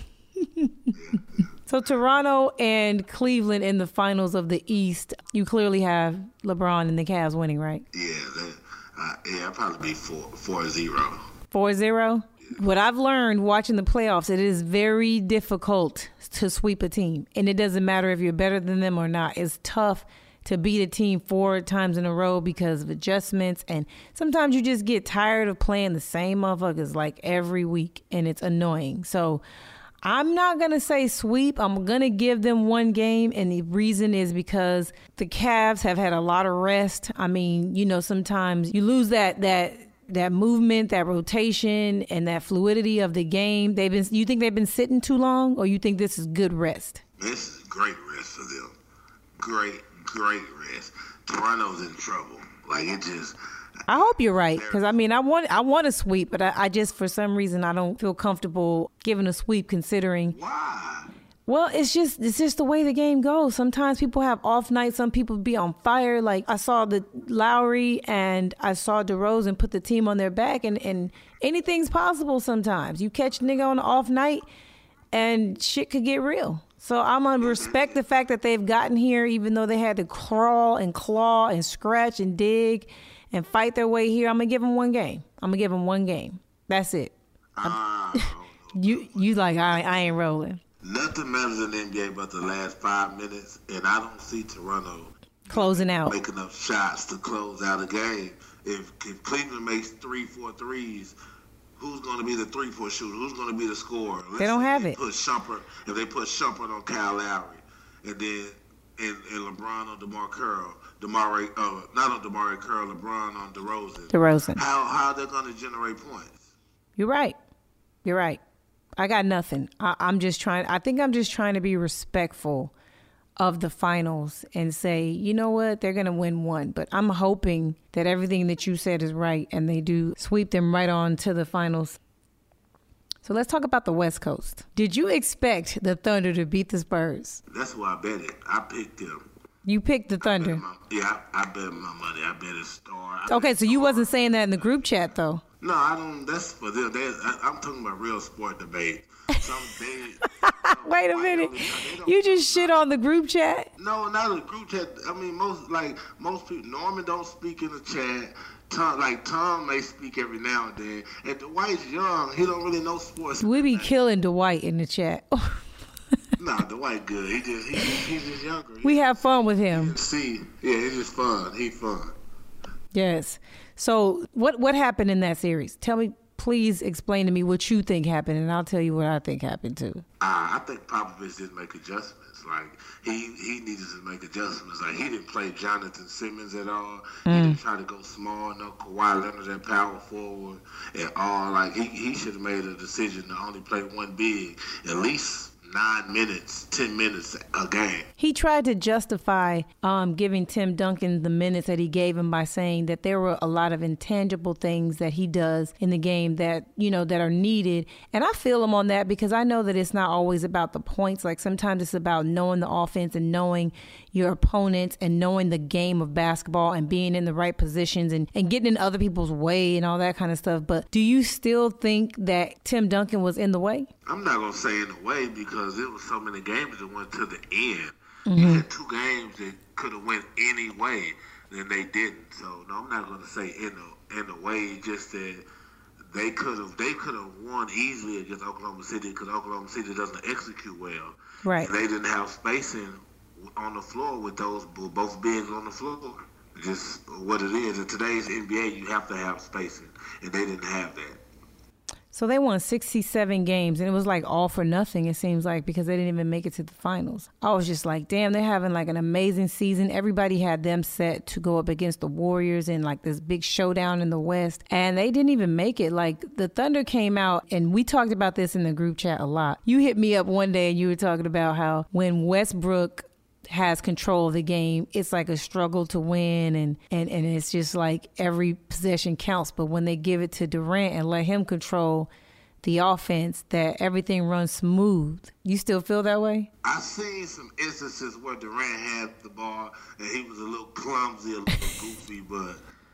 So Toronto and Cleveland in the finals of the East, you clearly have LeBron and the Cavs winning, right? Yeah, I'll probably be 4-0. 4-0? What I've learned watching the playoffs, it is very difficult to sweep a team. And it doesn't matter if you're better than them or not. It's tough to beat a team 4 times in a row because of adjustments. And sometimes you just get tired of playing the same motherfuckers like every week. And it's annoying. So I'm not going to say sweep. I'm going to give them one game. And the reason is because the Cavs have had a lot of rest. I mean, sometimes you lose that movement, that rotation, and that fluidity of the game. You think they've been sitting too long, or you think this is good rest? This is great rest for them. Great rest. Toronto's in trouble. I hope you're right, because I want a sweep, but I just, for some reason, I don't feel comfortable giving a sweep considering. Why? Well, it's just the way the game goes. Sometimes people have off nights. Some people be on fire. Like I saw the Lowry and I saw DeRozan put the team on their back, and anything's possible sometimes. You catch a nigga on an off night and shit could get real. So I'm going to respect the fact that they've gotten here, even though they had to crawl and claw and scratch and dig and fight their way here. I'm going to give them one game. That's it. You like, I ain't rolling. Nothing matters in the NBA but the last 5 minutes, and I don't see Toronto closing out, making enough shots to close out a game. If Cleveland makes 3-4 threes, who's going to be the 3-4 shooter? Who's going to be the scorer? They don't have it. If they put Shumpert on Kyle Lowry, and then and LeBron on DeMar Curl, not on DeMar Curl, LeBron on DeRozan. How they're going to generate points? You're right. I got nothing. I'm just trying to be respectful of the finals and say, you know what, they're going to win one. But I'm hoping that everything that you said is right and they do sweep them right on to the finals. So let's talk about the West Coast. Did you expect the Thunder to beat the Spurs? That's why I bet it. I picked them. You picked the Thunder? I bet my money. I bet a Star. Okay, so you wasn't saying that in the group chat, though. No, I don't. That's for them. I'm talking about real sport debate. Wait a minute. You just shit on the group chat? No, not the group chat. I mean, most people. Norman don't speak in the chat. Tom may speak every now and then. And Dwight's young. He don't really know sports. We be killing Dwight in the chat. Nah, Dwight good. He's just younger. We have fun with him. It's just fun. He's fun. Yes. So what happened in that series? Tell me, please explain to me what you think happened, and I'll tell you what I think happened too. I think Popovich didn't make adjustments. Like he needed to make adjustments. Like he didn't play Jonathan Simmons at all. He didn't try to go small. No Kawhi Leonard at power forward at all. Like he should have made a decision to only play one big, at least 9 minutes, 10 minutes a game. He tried to justify giving Tim Duncan the minutes that he gave him by saying that there were a lot of intangible things that he does in the game that, you know, that are needed. And I feel him on that because I know that it's not always about the points. Like sometimes it's about knowing the offense and knowing your opponents and knowing the game of basketball and being in the right positions and getting in other people's way and all that kind of stuff. But do you still think that Tim Duncan was in the way? I'm not going to say in the way because it was so many games that went to the end. You had 2 games that could have went any way, and they didn't. So, no, I'm not going to say in the way, just that they could have won easily against Oklahoma City because Oklahoma City doesn't execute well. Right. And they didn't have spacing on the floor with both bigs on the floor. Just what it is. In today's NBA, you have to have spacing, and they didn't have that. So they won 67 games, and it was like all for nothing, it seems like, because they didn't even make it to the finals. I was just like, damn, they're having like an amazing season. Everybody had them set to go up against the Warriors in like this big showdown in the West, and they didn't even make it. Like the Thunder came out, and we talked about this in the group chat a lot. You hit me up one day, and you were talking about how when Westbrook has control of the game, it's like a struggle to win, and it's just like every possession counts. But when they give it to Durant and let him control the offense, that everything runs smooth. You still feel that way? I've seen some instances where Durant had the ball and he was a little clumsy, a little goofy, but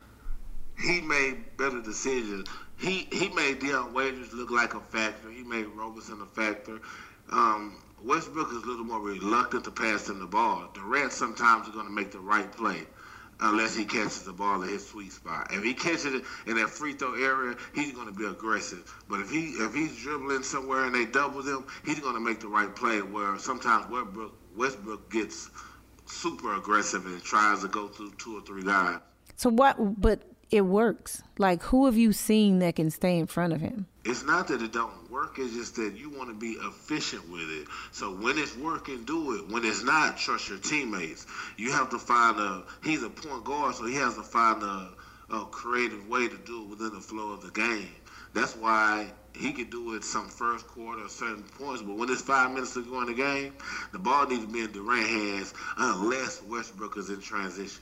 he made better decisions. He made Dion Waiters look like a factor. He made Roberson a factor. Westbrook is a little more reluctant to pass him the ball. Durant sometimes is going to make the right play unless he catches the ball at his sweet spot. If he catches it in that free throw area, he's going to be aggressive. But if he's dribbling somewhere and they double him, he's going to make the right play where sometimes Westbrook gets super aggressive and tries to go through 2 or 3 guys. So what, but it works. Like, who have you seen that can stay in front of him? It's not that it don't work. It's just that you want to be efficient with it. So when it's working, do it. When it's not, trust your teammates. You have to find he's a point guard, so he has to find a creative way to do it within the flow of the game. That's why he can do it some first quarter, certain points. But when it's 5 minutes to go in the game, the ball needs to be in Durant's hands unless Westbrook is in transition.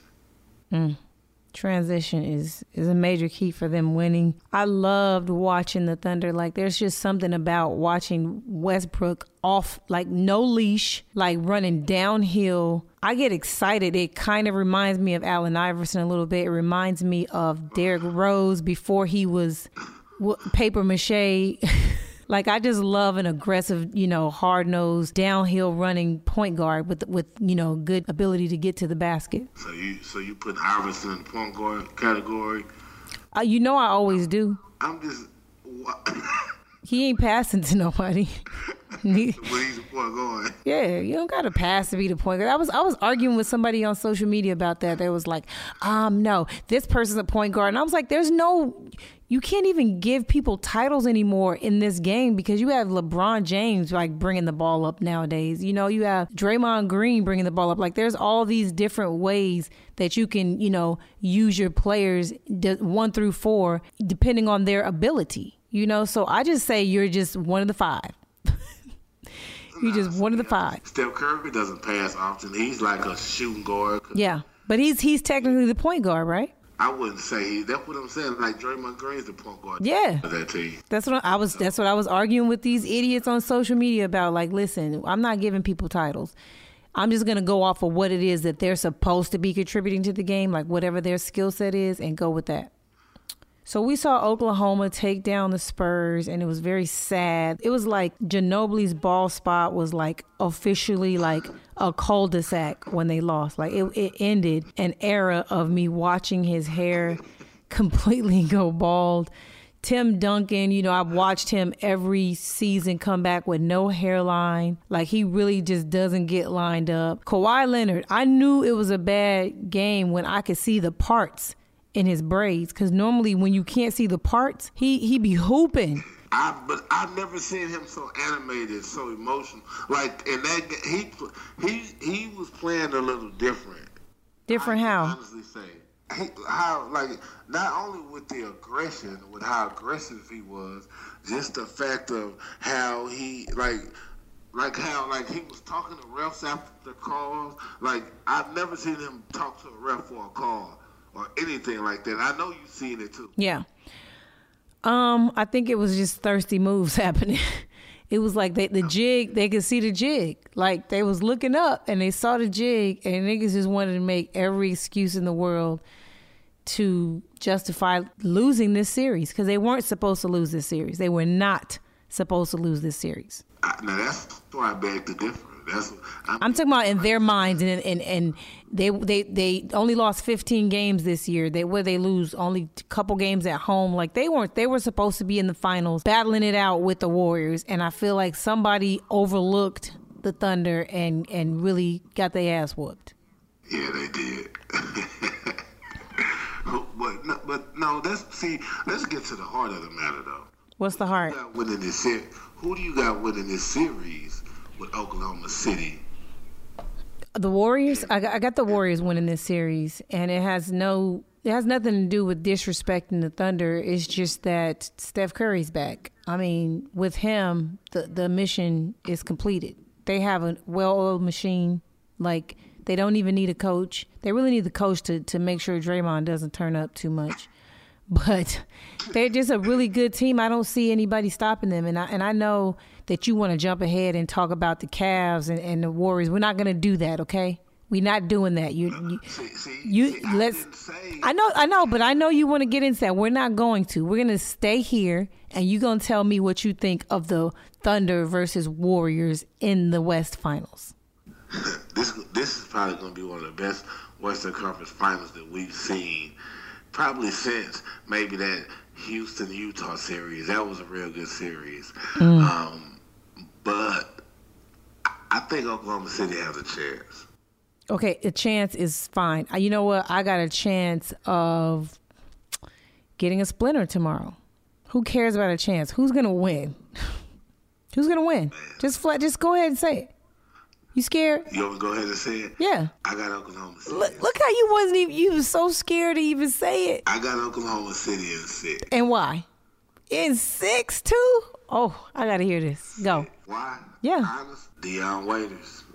Transition is a major key for them winning. I loved watching the Thunder. Like, there's just something about watching Westbrook off, like no leash, like running downhill. I get excited. It kind of reminds me of Allen Iverson a little bit. It reminds me of Derrick Rose before he was paper mache. Like, I just love an aggressive, hard-nosed, downhill running point guard with good ability to get to the basket. So you put Iverson in the point guard category? I always do. I'm just... He ain't passing to nobody. When he's a point guard. Yeah, you don't got to pass to be the point guard. I was arguing with somebody on social media about that. They was like, no, this person's a point guard. And I was like, you can't even give people titles anymore in this game because you have LeBron James like bringing the ball up nowadays. You have Draymond Green bringing the ball up. Like, there's all these different ways that you can, use your players 1 through 4 depending on their ability. So I just say you're just one of the 5. You're just one of the 5. Steph Curry doesn't pass often. He's like a shooting guard. Yeah, but he's technically the point guard, right? I wouldn't say that's what I'm saying. Like, Draymond Green's the point guard. Yeah, of that team. That's what I was arguing with these idiots on social media about. Like, listen, I'm not giving people titles. I'm just gonna go off of what it is that they're supposed to be contributing to the game, like whatever their skill set is, and go with that. So we saw Oklahoma take down the Spurs, and it was very sad. It was like Ginobili's ball spot was like officially like a cul-de-sac when they lost. Like, it ended an era of me watching his hair completely go bald. Tim Duncan, I've watched him every season come back with no hairline. Like, he really just doesn't get lined up. Kawhi Leonard, I knew it was a bad game when I could see the parts in his braids, because normally when you can't see the parts, he be hooping. But I've never seen him so animated, so emotional. Like, in that he was playing a little different. Different how? Honestly say. How, like, not only with the aggression, with how aggressive he was, just the fact of how he, like, Like how, like he was talking to refs after the calls. Like I've never seen him talk to a ref for a call or anything like that. I know you've seen it too. Yeah. I think it was just thirsty moves happening. It was like the jig, they could see the jig. Like they was looking up and they saw the jig, and niggas just wanted to make every excuse in the world to justify losing this series, because they weren't supposed to lose this series. They were not supposed to lose this series. Now that's why I beg to differ. I'm talking about in their minds, and they only lost 15 games this year. They lose only a couple games at home. Like they were supposed to be in the finals, battling it out with the Warriors. And I feel like somebody overlooked the Thunder and really got their ass whooped. Yeah, they did. But no, let's get to the heart of the matter though. What's the heart? Who do you got winning this series with Oklahoma City? The Warriors. I got the Warriors winning this series, and it has nothing to do with disrespecting the Thunder. It's just that Steph Curry's back. I mean, with him, the mission is completed. They have a well-oiled machine. Like, they don't even need a coach. They really need the coach to make sure Draymond doesn't turn up too much. But they're just a really good team. I don't see anybody stopping them. And I know that you want to jump ahead and talk about the Cavs and the Warriors. We're not going to do that, okay? We're not doing that. I know, but I know you want to get into that. We're not going to. We're going to stay here, and you're going to tell me what you think of the Thunder versus Warriors in the West Finals. This is probably going to be one of the best Western Conference Finals that we've seen probably since maybe that Houston-Utah series. That was a real good series. But I think Oklahoma City has a chance. Okay, a chance is fine. You know what? I got a chance of getting a splinter tomorrow. Who cares about a chance? Who's going to win? Who's going to win? Man. Just go ahead and say it. You scared? You want to go ahead and say it? Yeah. I got Oklahoma City. Look how you was so scared to even say it. I got Oklahoma City in 6. And why? In 6 too? Oh, I got to hear this. Go. Why? Yeah. Honest, Dion Waiters.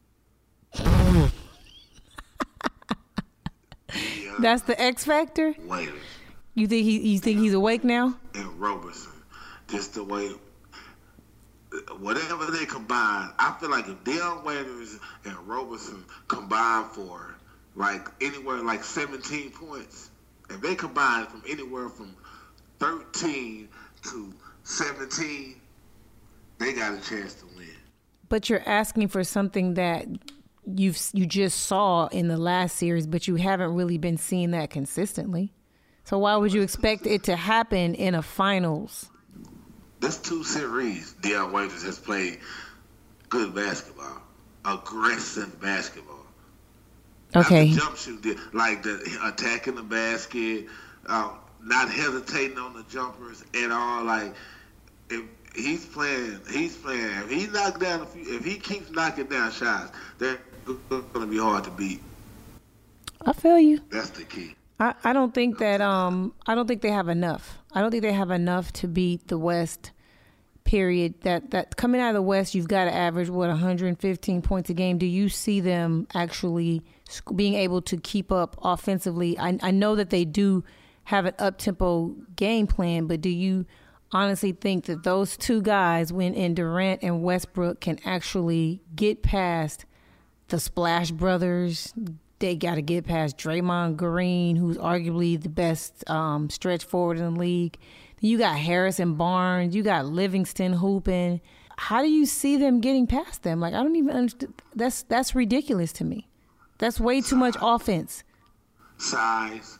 That's the X factor? Waiters. You think he's awake now? And Roberson. Just the way... Whatever they combine, I feel like if Dion Waiters and Roberson combine for like anywhere like 17 points, if they combine from anywhere from 13 to 17, they got a chance to win. But you're asking for something that you just saw in the last series, but you haven't really been seeing that consistently. So why would you expect it to happen in a finals? This 2 series, Dion Waiters has played good basketball, aggressive basketball. Okay. Not the jump shooting, like the attacking the basket, not hesitating on the jumpers at all. Like if he's playing. If he keeps knocking down shots, they're going to be hard to beat. I feel you. That's the key. I don't think that I don't think they have enough. I don't think they have enough to beat the West. Period. That coming out of the West, you've got to average 115 points a game. Do you see them actually being able to keep up offensively? I know that they do have an up-tempo game plan, but do you honestly think that those 2 guys, when in Durant and Westbrook, can actually get past the Splash Brothers? They got to get past Draymond Green, who's arguably the best stretch forward in the league. You got Harrison Barnes. You got Livingston hooping. How do you see them getting past them? Like, I don't even understand. That's ridiculous to me. That's way too much offense. Size.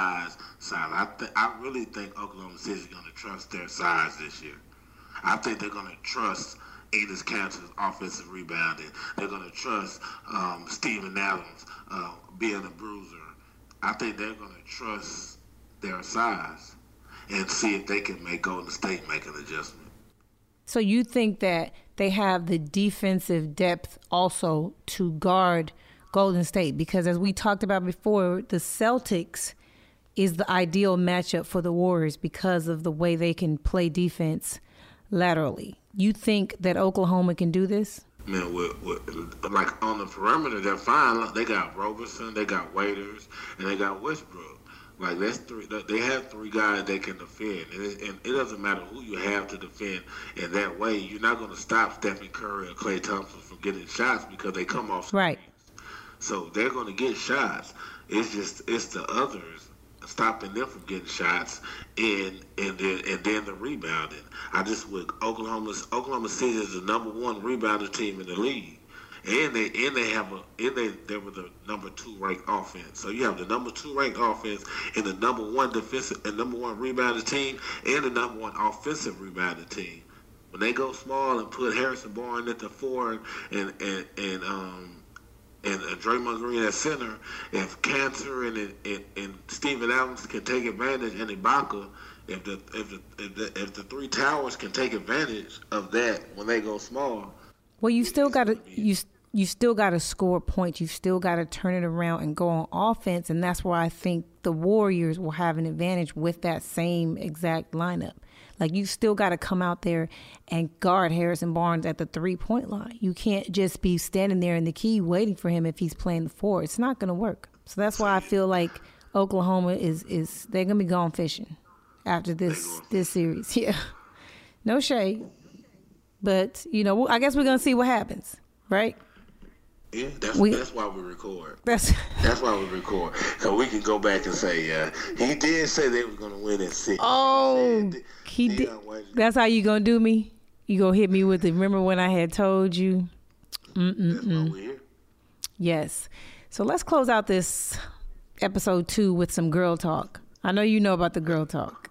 I really think Oklahoma City is going to trust their size this year. I think they're going to trust Enes Kanter's offensive rebounding. They're going to trust Steven Adams being a bruiser. I think they're going to trust their size and see if they can make Golden State make an adjustment. So you think that they have the defensive depth also to guard Golden State? Because as we talked about before, the Celtics is the ideal matchup for the Warriors because of the way they can play defense. laterally. You think that Oklahoma can do this? Man, like on the perimeter, they're fine. They got Roberson, they got Waiters, and they got Westbrook. Like, that's three. They have three guys they can defend, and it doesn't matter who you have to defend. In that way, you're not going to stop Stephen Curry or Klay Thompson from getting shots because they come off screens. Right. So they're going to get shots. It's the others stopping them from getting shots, and then the rebounding. With Oklahoma City is the number one rebounder team in the league. And they were the number 2 ranked offense. So you have the number 2 ranked offense and the number 1 defensive and number 1 rebounding team and the number 1 offensive rebounding team. When they go small and put Harrison Barnes at the 4 and Draymond Green at center, if Cantor and Steven Adams can take advantage, and Ibaka, if the three towers can take advantage of that when they go small. Well, you still got to you still got to score points. You still got to turn it around and go on offense, and that's why I think the Warriors will have an advantage with that same exact lineup. Like, you still got to come out there and guard Harrison Barnes at the 3-point line. You can't just be standing there in the key waiting for him if he's playing the 4. It's not going to work. So that's why I feel like Oklahoma is they're going to be gone fishing after this series. Yeah, no shade. But, I guess we're going to see what happens, right? Yeah, that's why we record. That's why we record. So we can go back and say, he did say they were going to win at 6. Oh, he did. That's how you going to do me? You going to hit me with remember when I had told you? That's why we're here. Yes. So let's close out this episode 2 with some girl talk. I know you know about the girl talk.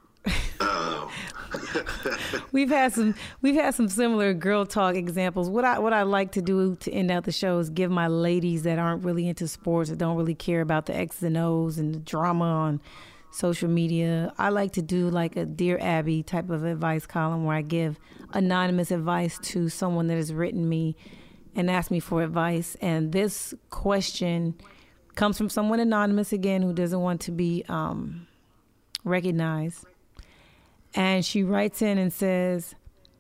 We've had some similar girl talk examples. What I like to do to end out the show is give my ladies that aren't really into sports, that don't really care about the X's and O's and the drama on social media. I like to do like a Dear Abby type of advice column where I give anonymous advice to someone that has written me and asked me for advice. And this question comes from someone anonymous again who doesn't want to be recognized. And she writes in and says,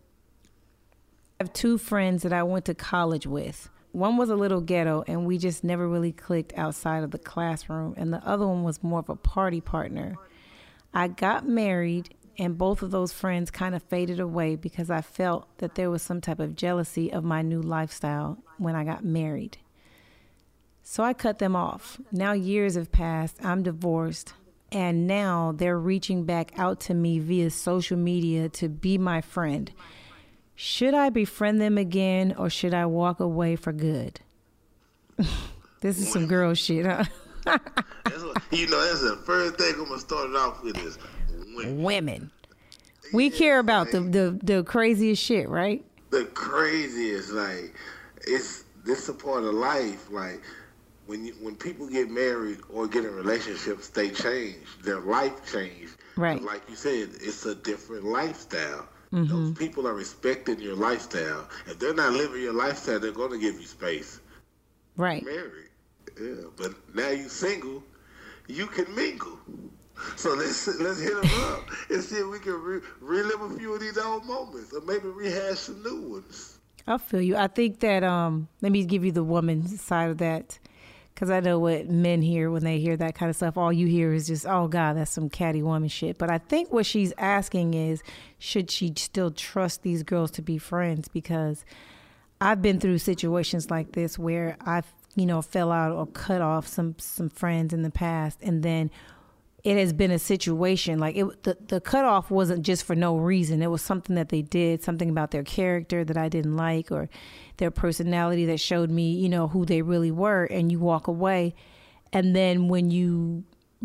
I have 2 friends that I went to college with. One was a little ghetto, and we just never really clicked outside of the classroom. And the other one was more of a party partner. I got married, and both of those friends kind of faded away because I felt that there was some type of jealousy of my new lifestyle when I got married. So I cut them off. Now years have passed. I'm divorced. And now they're reaching back out to me via social media to be my friend. Should I befriend them again, or should I walk away for good? This is some girl shit, huh? That's the first thing I'm going to start it off with is women. We care about the craziest shit, right? The craziest, like, this a part of life, like, when people get married or get in relationships, they change. Their life change. Right. But like you said, it's a different lifestyle. Mm-hmm. Those people are respecting your lifestyle. If they're not living your lifestyle, they're going to give you space. Right. You're married. Yeah. But now you're single, you can mingle. So let's hit them up and see if we can relive a few of these old moments, or maybe rehash some new ones. I feel you. I think that let me give you the woman's side of that. Because I know what men hear when they hear that kind of stuff. All you hear is just, oh, God, that's some catty woman shit. But I think what she's asking is, should she still trust these girls to be friends? Because I've been through situations like this where I've, fell out or cut off some friends in the past. And then it has been a situation like the cutoff wasn't just for no reason. It was something that they did, something about their character that I didn't like, or their personality that showed me, who they really were. And you walk away. And then when you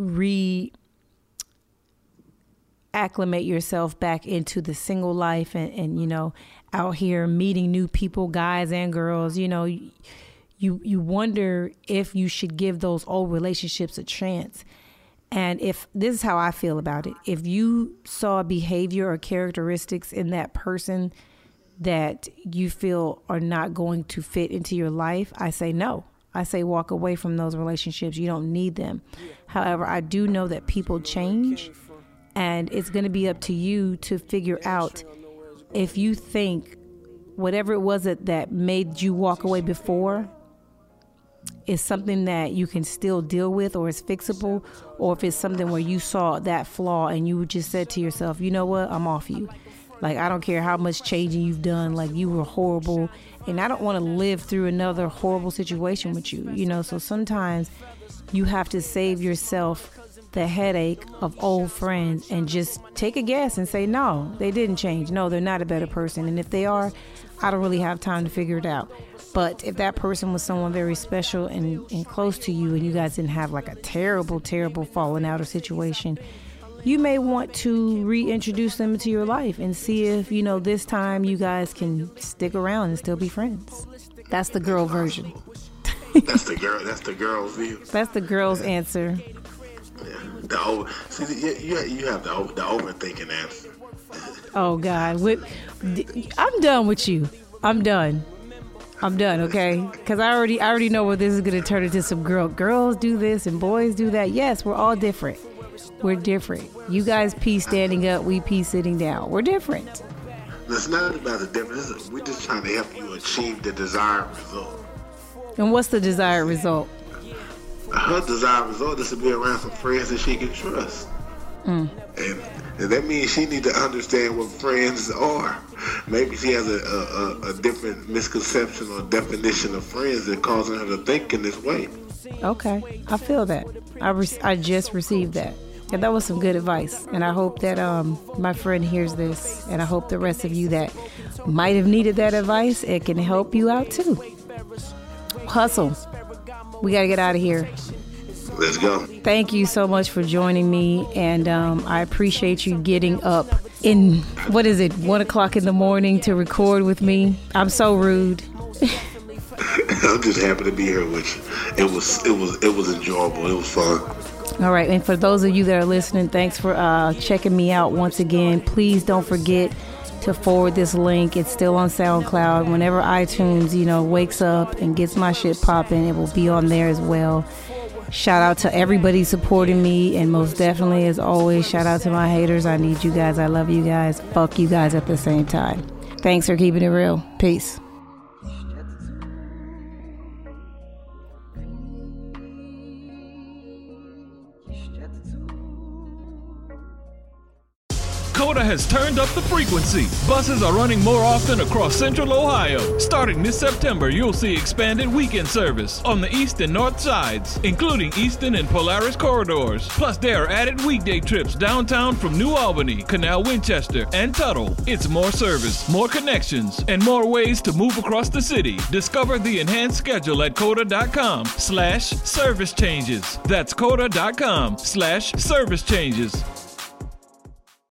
acclimate yourself back into the single life and out here meeting new people, guys and girls, you wonder if you should give those old relationships a chance. And if this is how I feel about it, if you saw behavior or characteristics in that person that you feel are not going to fit into your life, I say no. I say walk away from those relationships. You don't need them. However, I do know that people change, and it's going to be up to you to figure out if you think whatever it was that made you walk away before is something that you can still deal with or is fixable, or if it's something where you saw that flaw and you just said to yourself, you know what, I'm off you. Like, I don't care how much changing you've done, like, you were horrible, and I don't want to live through another horrible situation with you, you know? So sometimes you have to save yourself the headache of old friends and just take a guess and say, no, they didn't change. No, they're not a better person. And if they are, I don't really have time to figure it out. But if that person was someone very special and close to you, and you guys didn't have like a terrible, terrible falling out or situation, you may want to reintroduce them into your life and see if, you know, this time you guys can stick around and still be friends. That's the girl version. That's the girl's view. That's the girl's answer. Yeah. You have the overthinking answer. Oh God, I'm done with you. I'm done. Okay, because I already know where this is gonna turn into some girls do this and boys do that. Yes, we're all different. We're different. You guys pee standing up, we pee sitting down. We're different. It's not about the difference. We're just trying to help you achieve the desired result. And what's the desired result? Her desired result is to be around some friends that she can trust. And that means she needs to understand what friends are. Maybe she has a different misconception or definition of friends that causing her to think in this way. Okay, I feel that. I just received that. And that was some good advice. And I hope that my friend hears this. And I hope the rest of you that might have needed that advice, it can help you out too. Hustle. We got to get out of here. Let's go. Thank you so much for joining me. And I appreciate you getting up in, 1 o'clock in the morning to record with me. I'm so rude. I'm just happy to be here with you. It was enjoyable. It was fun. All right. And for those of you that are listening, thanks for checking me out once again. Please don't forget to forward this link. It's still on SoundCloud. Whenever iTunes, wakes up and gets my shit popping, it will be on there as well. Shout out to everybody supporting me, and most definitely, as always, shout out to my haters. I need you guys. I love you guys. Fuck you guys at the same time. Thanks for keeping it real. Peace. Coda has turned up the frequency. Buses are running more often across Central Ohio. Starting this September, you'll see expanded weekend service on the east and north sides, including Eastern and Polaris corridors. Plus, there are added weekday trips downtown from New Albany, Canal Winchester, and Tuttle. It's more service, more connections, and more ways to move across the city. Discover the enhanced schedule at coda.com/service changes. That's coda.com/service changes.